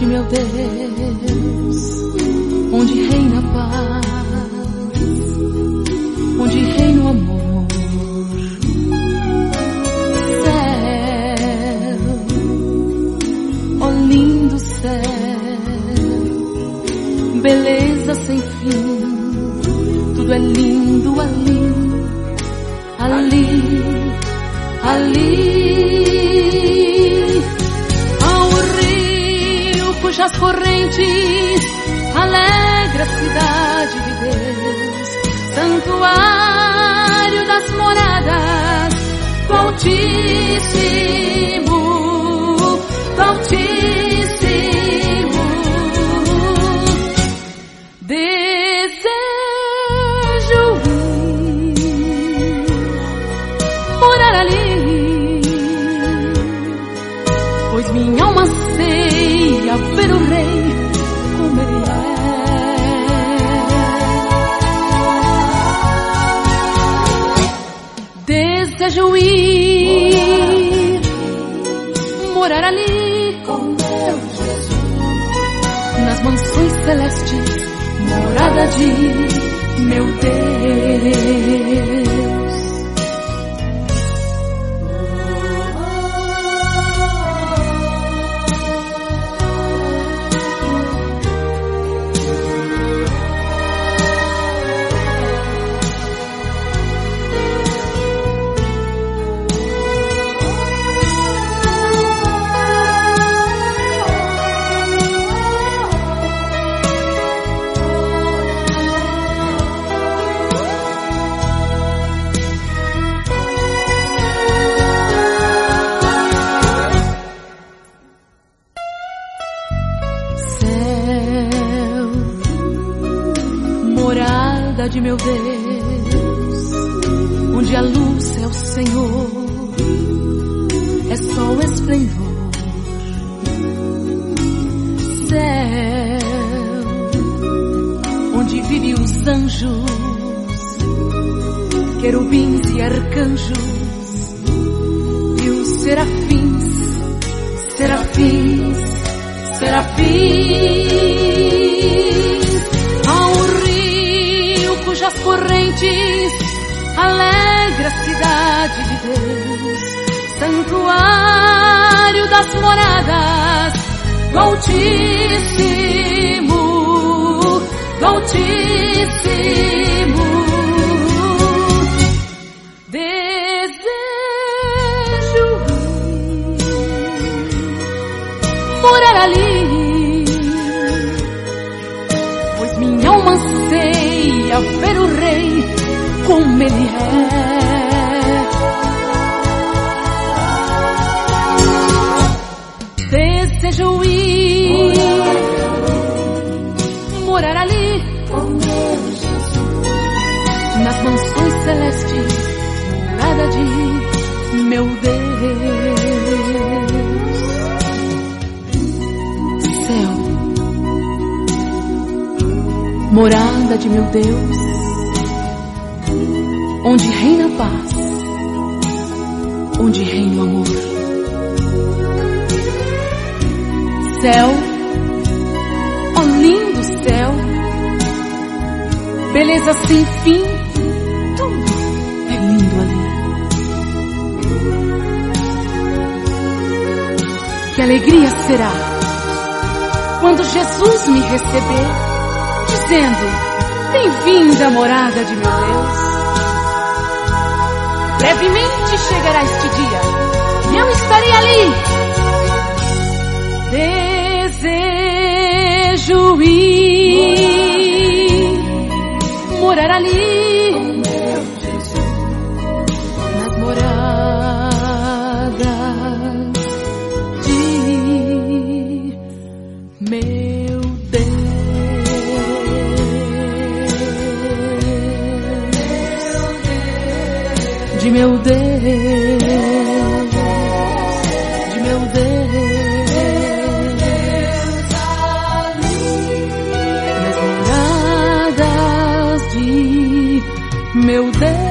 de meu Deus, onde reina a paz, onde reina o amor. Céu, ó lindo céu, beleza sem fim, tudo é lindo ali, ali, ali. Há um rio cujas correntes alegra a cidade de Deus, santuário das moradas do Altíssimo, do Altíssimo. Desejo ir morar ali, pois minha alma anseia ver o Rei como Ele é. Desejo ir morar ali com meu Jesus, nas mansões celestes, morada de meu Deus. Morada de meu Deus, onde a luz é o Senhor, é só o esplendor. Céu, onde vivem os anjos, querubins e arcanjos, e os serafins, serafins, serafins. Cujas correntes alegra a cidade de Deus, santuário das moradas do Altíssimo, do Altíssimo. Desejo ir morar ali, pois minha alma anseia ver o Rei como Ele é. Desejo ir morar ali com meu Jesus, nas mansões celestes, morada de meu Deus. Céu, morada de meu Deus, onde reina a paz, onde reina o amor. Céu, ó lindo céu, beleza sem fim, tudo é lindo ali. Que alegria será quando Jesus me receber, dizendo: bem-vinda, morada de meu Deus. Brevemente chegará este dia e eu estarei ali. Desejo ir morar ali, nas moradas de meu Deus, de meu Deus, de meu Deus, nas moradas de meu Deus.